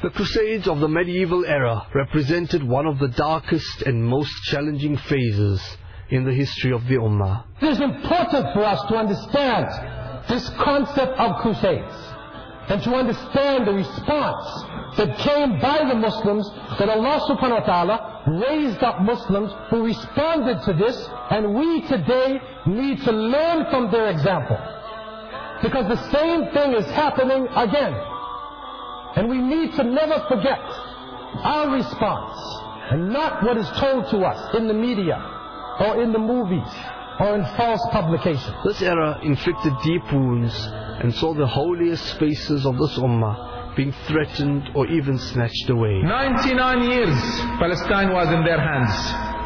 The Crusades of the medieval era represented one of the darkest and most challenging phases in the history of the Ummah. It is important for us to understand this concept of crusades and to understand the response that came by the Muslims, that Allah subhanahu wa ta'ala raised up Muslims who responded to this, and we today need to learn from their example. Because the same thing is happening again. And we need to never forget our response, and not what is told to us in the media or in the movies or in false publications. This era inflicted deep wounds and saw the holiest spaces of this Ummah being threatened or even snatched away. 99 years Palestine was in their hands.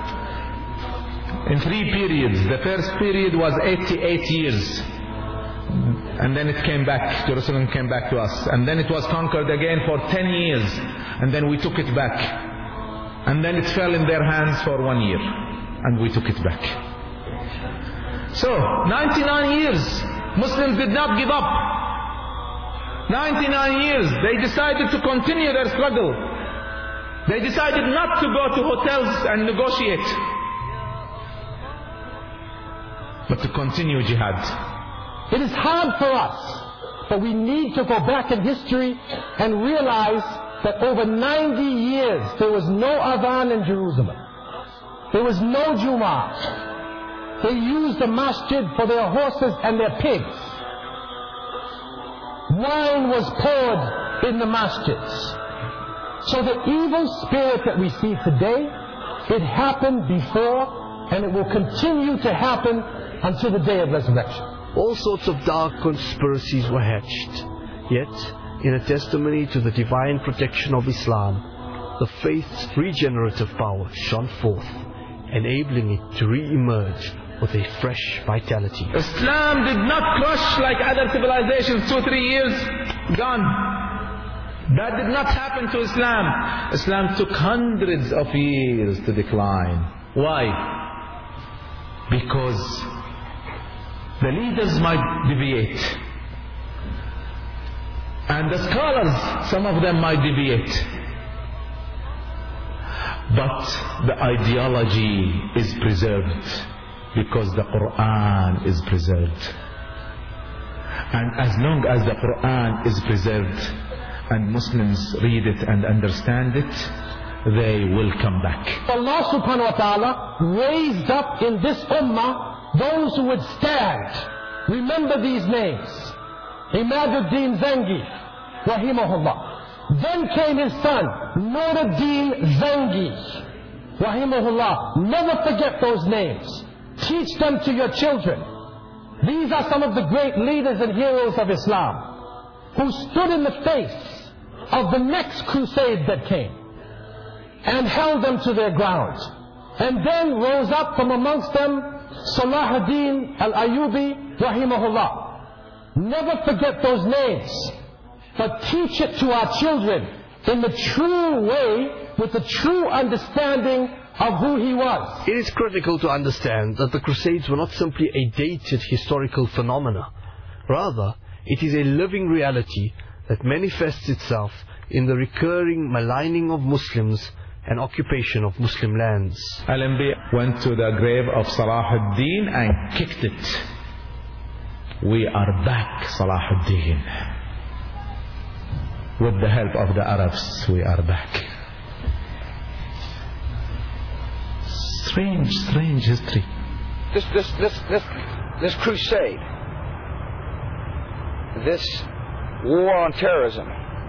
In 3 periods. The first period was 88 years. And then it came back, Jerusalem came back to us. And then it was conquered again for 10 years. And then we took it back. And then it fell in their hands for 1 year. And we took it back. So, 99 years, Muslims did not give up. 99 years, they decided to continue their struggle. They decided not to go to hotels and negotiate, but to continue jihad. It is hard for us, but we need to go back in history and realize that over 90 years there was no adhan in Jerusalem. There was no Jummah. They used the masjid for their horses and their pigs. Wine was poured in the masjids. So the evil spirit that we see today, it happened before, and it will continue to happen until the day of resurrection. All sorts of dark conspiracies were hatched. Yet, in a testimony to the divine protection of Islam, the faith's regenerative power shone forth, enabling it to re-emerge with a fresh vitality. Islam did not crush like other civilizations, 2-3 years, gone. That did not happen to Islam. Islam took hundreds of years to decline. Why? Because the leaders might deviate. And the scholars, some of them might deviate. But the ideology is preserved, because the Quran is preserved. And as long as the Quran is preserved and Muslims read it and understand it, they will come back. Allah subhanahu wa ta'ala raised up in this ummah those who would stand. Remember these names: Imaduddin Zangi, rahimahullah. Then came his son, Nuruddin Zangi, rahimahullah. Never forget those names. Teach them to your children. These are some of the great leaders and heroes of Islam who stood in the face of the next crusade that came and held them to their ground. And then rose up from amongst them Salahuddin al-Ayyubi, rahimahullah. Never forget those names, but teach it to our children in the true way, with the true understanding of who he was. It is critical to understand that the Crusades were not simply a dated historical phenomena. Rather, it is a living reality that manifests itself in the recurring maligning of Muslims and occupation of Muslim lands. Al-Anbiya went to the grave of Salahuddin and kicked it. We are back, Salahuddin. With the help of the Arabs, we are back. Strange history. This crusade, this war on terrorism,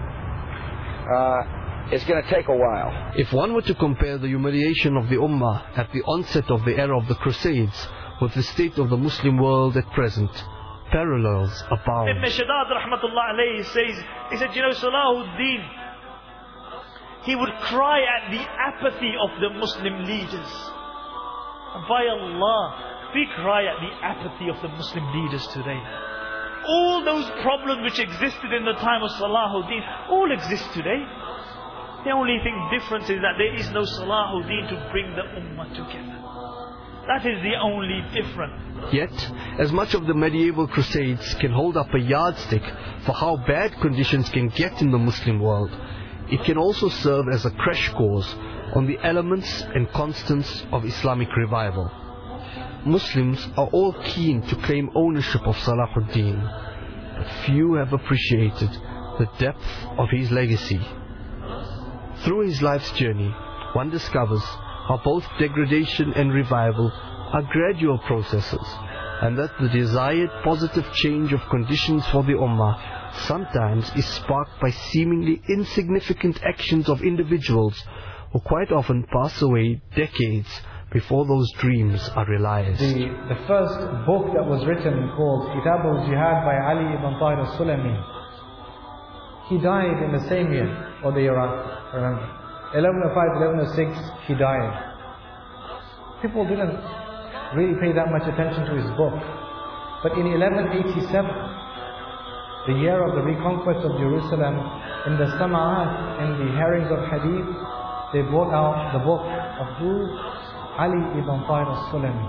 is going to take a while. If one were to compare the humiliation of the Ummah at the onset of the era of the Crusades with the state of the Muslim world at present, parallels abound. Ibn Shaddad rahmatullah alayhi says, he said, you know, Salahuddin, he would cry at the apathy of the Muslim leaders. And by Allah, we cry at the apathy of the Muslim leaders today. All those problems which existed in the time of Salahuddin, all exist today. The only difference is that there is no Salahuddin to bring the Ummah together. That is the only difference. Yet, as much of the medieval Crusades can hold up a yardstick for how bad conditions can get in the Muslim world, it can also serve as a crash course on the elements and constants of Islamic revival. Muslims are all keen to claim ownership of Salahuddin, but few have appreciated the depth of his legacy. Through his life's journey, one discovers how both degradation and revival are gradual processes, and that the desired positive change of conditions for the Ummah sometimes is sparked by seemingly insignificant actions of individuals who quite often pass away decades before those dreams are realized. The first book that was written, called Kitab al-Jihad by Ali ibn Tahir al-Sulami, he died in the same year, or the year after, remember. 1105, 1106, he died. People didn't really pay that much attention to his book. But in 1187, the year of the reconquest of Jerusalem, in the Sama'at, in the hearings of Hadith, they brought out the book of who? Ali ibn Tahir al-Sulami.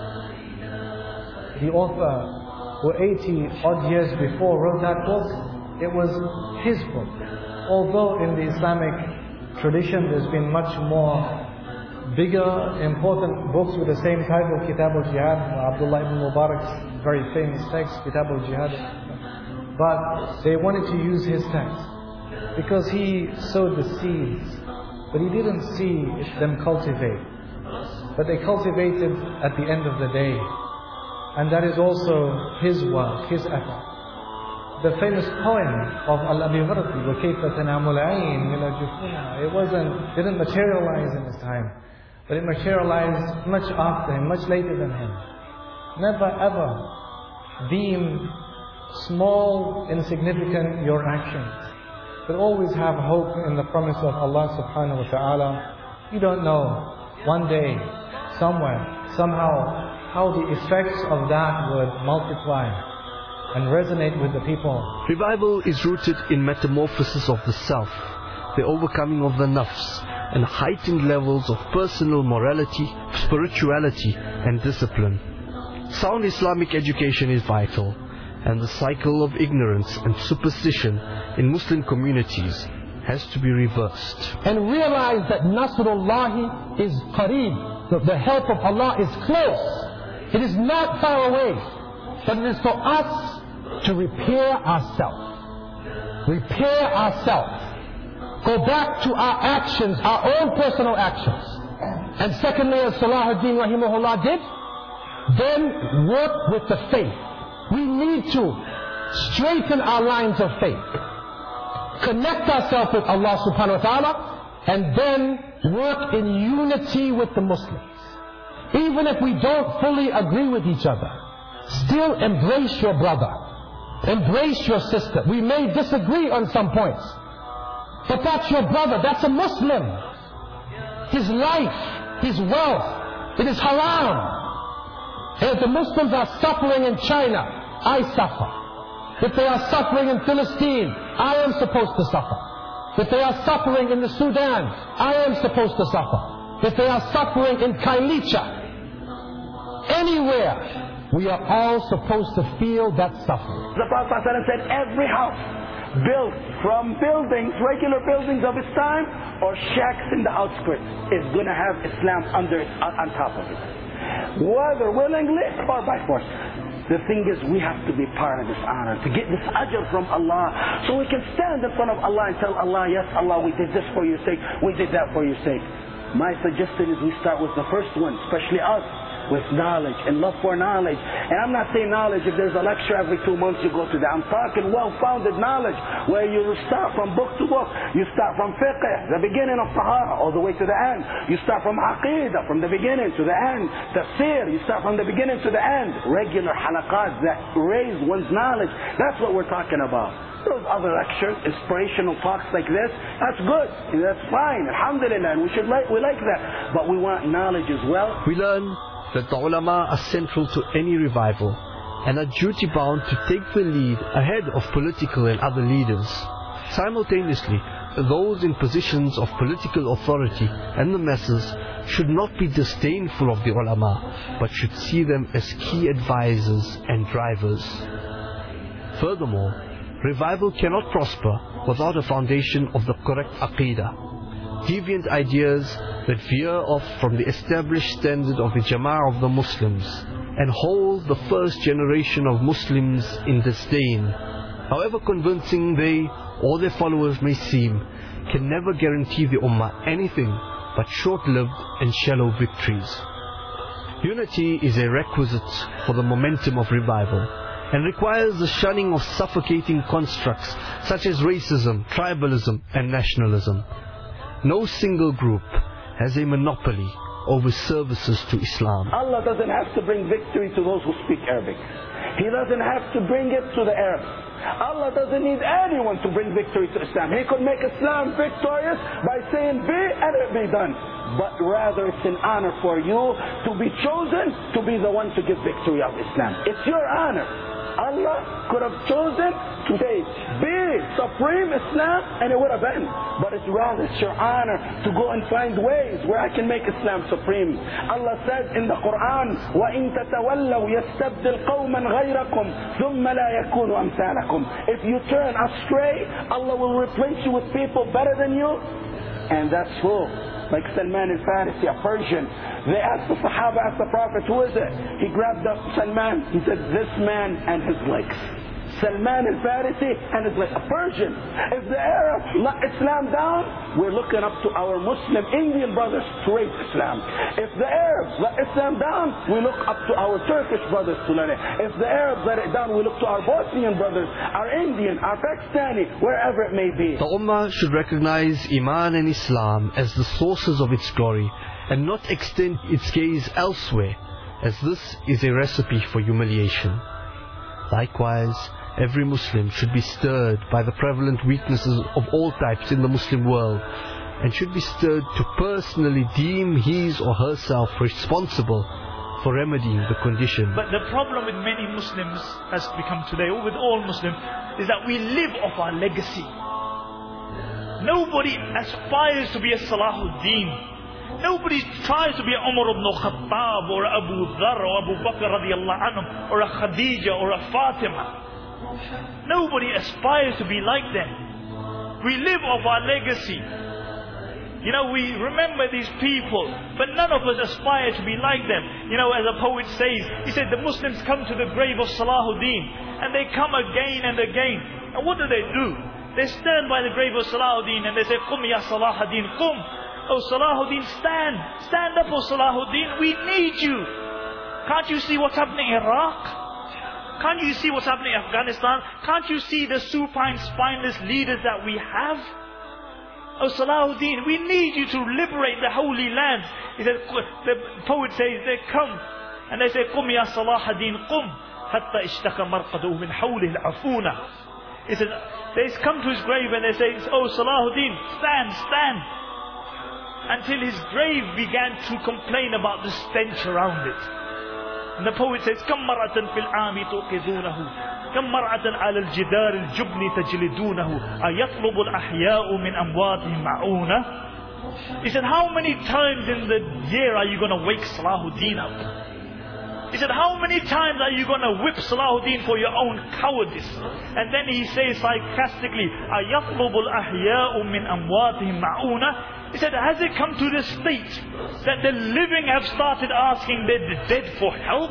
The author, who 80 odd years before wrote that book, it was his book. Although in the Islamic tradition there's been much more bigger, important books with the same title, Kitab al-Jihad, Abdullah ibn Mubarak's very famous text, Kitab al-Jihad. But they wanted to use his text because he sowed the seeds, but he didn't see them cultivate. But they cultivated at the end of the day. And that is also his work, his effort. The famous poem of Al-Abiwardi, وَكَيْفَ تَنَامُ الْعَيْنِ مِنَ الْجُفُونَ, it didn't materialize in his time, but it materialized much after him, much later than him. Never ever deem small, insignificant your actions, but always have hope in the promise of Allah subhanahu wa ta'ala. You don't know, one day, somewhere, somehow, how the effects of that would multiply and resonate with the people. Revival is rooted in metamorphosis of the self, the overcoming of the nafs, and heightened levels of personal morality, spirituality and discipline. Sound Islamic education is vital, and the cycle of ignorance and superstition in Muslim communities has to be reversed. And realize that Nasrullahi is qareeb, the help of Allah is close. It is not far away, but it is for us to repair ourselves. Repair ourselves. Go back to our actions, our own personal actions. And secondly, as Salahuddin rahimahullah did, then work with the faith. We need to straighten our lines of faith. Connect ourselves with Allah subhanahu wa ta'ala, and then work in unity with the Muslims. Even if we don't fully agree with each other, still embrace your brother. Embrace your sister. We may disagree on some points, but that's your brother, that's a Muslim. His life, his wealth, it is haram. And if the Muslims are suffering in China, I suffer. If they are suffering in Palestine, I am supposed to suffer. If they are suffering in the Sudan, I am supposed to suffer. If they are suffering in Kailicha, anywhere, we are all supposed to feel that suffering. The Prophet ﷺ said every house built from buildings, regular buildings of its time, or shacks in the outskirts, is going to have Islam on top of it. Whether willingly or by force. The thing is, we have to be part of this honor, to get this ajr from Allah, so we can stand in front of Allah and tell Allah, yes Allah, we did this for your sake, we did that for your sake. My suggestion is we start with the first one, especially us, with knowledge and love for knowledge. And I'm not saying knowledge if there's a lecture every 2 months you go to that. I'm talking well-founded knowledge where you start from book to book. You start from fiqh, the beginning of tahara, all the way to the end. You start from aqidah, from the beginning to the end. Tafsir, you start from the beginning to the end. Regular halaqat that raise one's knowledge. That's what we're talking about. Those other lectures, inspirational talks like this, that's good, and that's fine, alhamdulillah, and we like that. But we want knowledge as well. We learn that the ulama are central to any revival and are duty-bound to take the lead ahead of political and other leaders. Simultaneously, those in positions of political authority and the masses should not be disdainful of the ulama, but should see them as key advisors and drivers. Furthermore, Revival cannot prosper without a foundation of the correct aqidah. Deviant ideas that veer off from the established standard of the Jama'ah of the Muslims and hold the first generation of Muslims in disdain, however convincing they or their followers may seem, can never guarantee the Ummah anything but short-lived and shallow victories. Unity is a requisite for the momentum of revival and requires the shunning of suffocating constructs such as racism, tribalism and nationalism. No single group has a monopoly over services to Islam. Allah doesn't have to bring victory to those who speak Arabic. He doesn't have to bring it to the Arabs. Allah doesn't need anyone to bring victory to Islam. He could make Islam victorious by saying be and it be done. But rather it's an honor for you to be chosen to be the one to give victory of Islam. It's your honor. Allah could have chosen to say be supreme Islam and it would have been. But it's rather it's your honor to go and find ways where I can make Islam supreme. Allah says in the Quran, وَإِن تَتَوَلَّوْا يَسْتَبْدِلْ قَوْمًا غَيْرَكُمْ ثُمَّ لَا يَكُونُوا أَمْثَالَكُمْ. If you turn astray, Allah will replace you with people better than you. And that's who? Like Salman al-Farisi, a Persian. They asked the Sahaba, asked the Prophet, who is it? He grabbed up Salman. He said, this man and his legs. Salman al-Farisi and his legs. A Persian. If the Arabs let Islam down, we're looking up to our Muslim Indian brothers to raise Islam. If the Arabs let Islam down, we look up to our Turkish brothers to learn it. If the Arabs let it down, we look to our Bosnian brothers, our Indian, our Pakistani, wherever it may be. The Ummah should recognize Iman and Islam as the sources of its glory and not extend its gaze elsewhere, as this is a recipe for humiliation. Likewise, every Muslim should be stirred by the prevalent weaknesses of all types in the Muslim world and should be stirred to personally deem his or herself responsible for remedying the condition. But the problem with many Muslims has become today, or with all Muslims, is that we live off our legacy. Nobody aspires to be a Salahuddin. Nobody tries to be Umar ibn Khattab or Abu Dhar or Abu Bakr radiallahu anhum or a Khadija or a Fatima. Nobody aspires to be like them. We live off our legacy. You know, we remember these people, but none of us aspire to be like them. You know, as a poet says, he said the Muslims come to the grave of Salahuddin and they come again and again. And what do? They stand by the grave of Salahuddin and they say, Qum ya Salahuddin, Qum. Oh Salahuddin, stand. Stand up, oh Salahuddin. We need you. Can't you see what's happening in Iraq? Can't you see what's happening in Afghanistan? Can't you see the supine, spineless leaders that we have? Oh Salahuddin, we need you to liberate the holy lands. He said, the poet says, they come and they say, Qum ya Salahuddin, Qum. Hatta ishtaka marqaduhu min hawlihi al-afuna. He said, they come to his grave and they say, oh Salahuddin, stand, stand. Until his grave began to complain about the stench around it. And the poet says, كم مرة في العام توقظونه كم مرة على الجدار الجبن تجلدونه أيطلب الأحياء من أمواتهم معونة. He said, how many times in the year are you going to wake Salahuddin up? He said, how many times are you going to whip Salahuddin for your own cowardice? And then he says sarcastically, أيطلب الأحياء من أمواتهم معونة. He said, has it come to the state that the living have started asking the dead for help?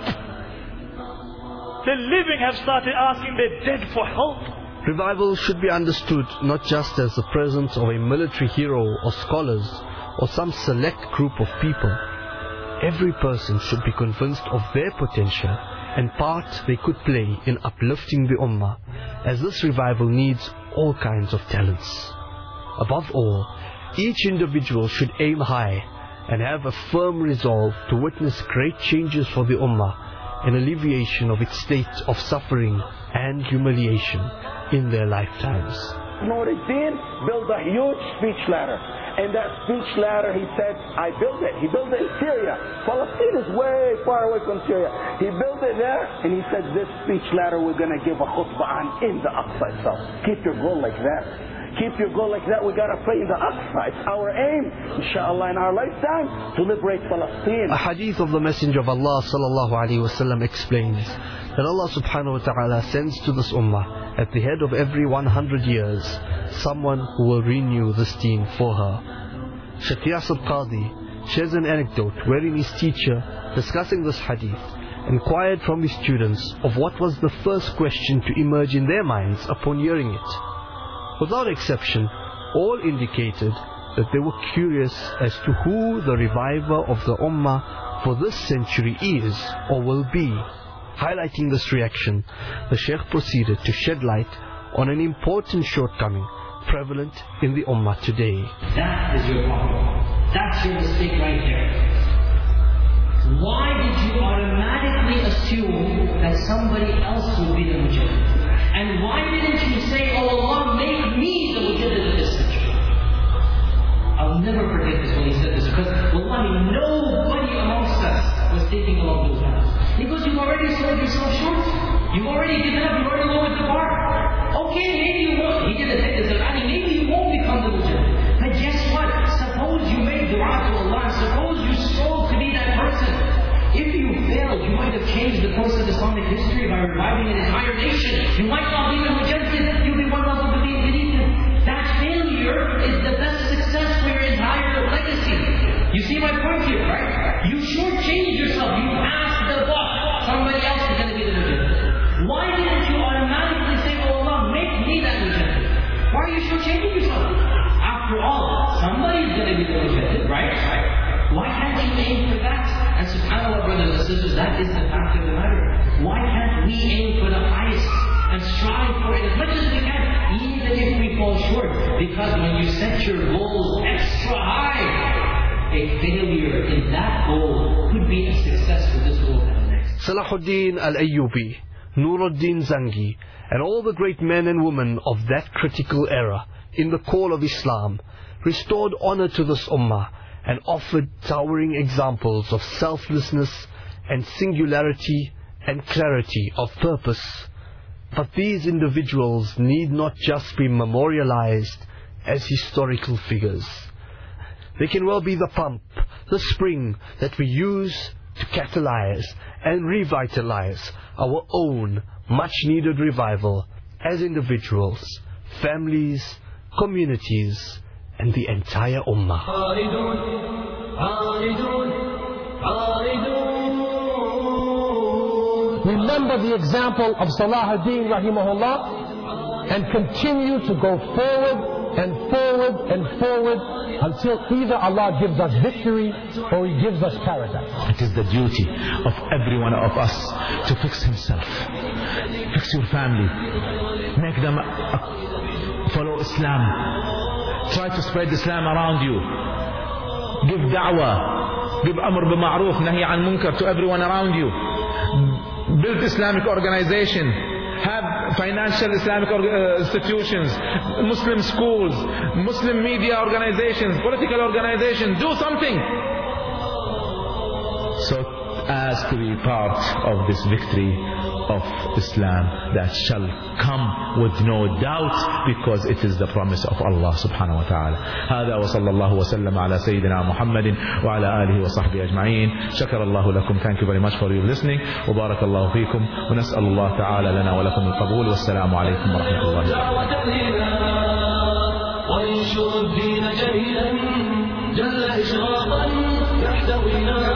The living have started asking the dead for help. Revival should be understood not just as the presence of a military hero or scholars or some select group of people. Every person should be convinced of their potential and part they could play in uplifting the Ummah, as this revival needs all kinds of talents. Above all, each individual should aim high and have a firm resolve to witness great changes for the Ummah and alleviation of its state of suffering and humiliation in their lifetimes. Nuruddin built a huge speech ladder. And that speech ladder, he said, I built it. He built it in Syria. Palestine is way far away from Syria. He built it there, and he said, this speech ladder we're going to give a khutbah on in the Aqsa itself. Keep your goal like that. keep your goal like that. We got to pray in the Aqsa. It's our aim, inshallah, in our lifetime, to liberate Palestine. A hadith of the Messenger of Allah sallallahu alaihi wasallam explains that Allah subhanahu wa ta'ala sends to this ummah at the head of every 100 years someone who will renew this deen for her. Shaykh Yasir Qadi shares an anecdote wherein his teacher, discussing this hadith, inquired from his students of what was the first question to emerge in their minds upon hearing it. Without exception, all indicated that they were curious as to who the reviver of the ummah for this century is or will be. Highlighting this reaction, the Shaykh proceeded to shed light on an important shortcoming prevalent in the ummah today. That is your problem. That's your mistake right there. Why did you automatically assume that somebody else would be the mujaddid? And why didn't you say, oh Allah, make me the mujaddid of this century? I'll never forget this when he said this, because wallahi, nobody amongst us was thinking along those lines. Because you've already sold yourself short. You've already given up. You've already lowered the bar. Okay, maybe you won't. He didn't say this, maybe you won't become the mujaddid. But guess what? Suppose you made dua to Allah. Suppose you strove to be that person. If you failed, you might have changed the course of Islamic history by reviving an entire nation. You might not be the mujaddid. You'll be one level beneath him. That failure is the best success for your entire legacy. You see my point here, right? You shortchanged yourself. You passed the buck. Somebody else is going to be the mujaddid. Why didn't you automatically say, oh Allah, make me that mujaddid? Why are you shortchanging yourself? After all, somebody's going to be the mujaddid, right? Why can't you aim for that? And subhanAllah, brothers and sisters, that is the fact of the matter. Why can't we aim for the highest and strive for it as much as we can, even if we fall short? Because when you set your goals extra high, a failure in that goal could be a success for this goal and the next. Salahuddin al-Ayyubi, Nuruddin Zangi, and all the great men and women of that critical era in the call of Islam restored honor to this ummah and offered towering examples of selflessness and singularity and clarity of purpose. But these individuals need not just be memorialized as historical figures. They can well be the pump, the spring that we use to catalyze and revitalize our own much-needed revival as individuals, families, communities, and the entire ummah. Remember the example of Salahuddin rahimahullah and continue to go forward and forward and forward until either Allah gives us victory or He gives us paradise. It is the duty of every one of us to fix himself, fix your family, make them follow Islam, try to spread Islam around you, give da'wah, give amr bima'roof, nahi an munkar to everyone around you, build Islamic organization, have financial Islamic institutions, Muslim schools, Muslim media organizations, political organizations. Do something so as to be part of this victory of Islam that shall come with no doubt, because it is the promise of Allah subhanahu wa ta'ala. هذا وصلى الله وسلم على سيدنا محمد وعلى آله وصحبه أجمعين. شكر الله لكم. Thank you very much for your listening. وبارك الله فيكم. ونسأل الله تعالى لنا ولكم القبول. والسلام عليكم ورحمة الله وبركاته. وانشر الدين جليلا جل إشراقا يحتوينا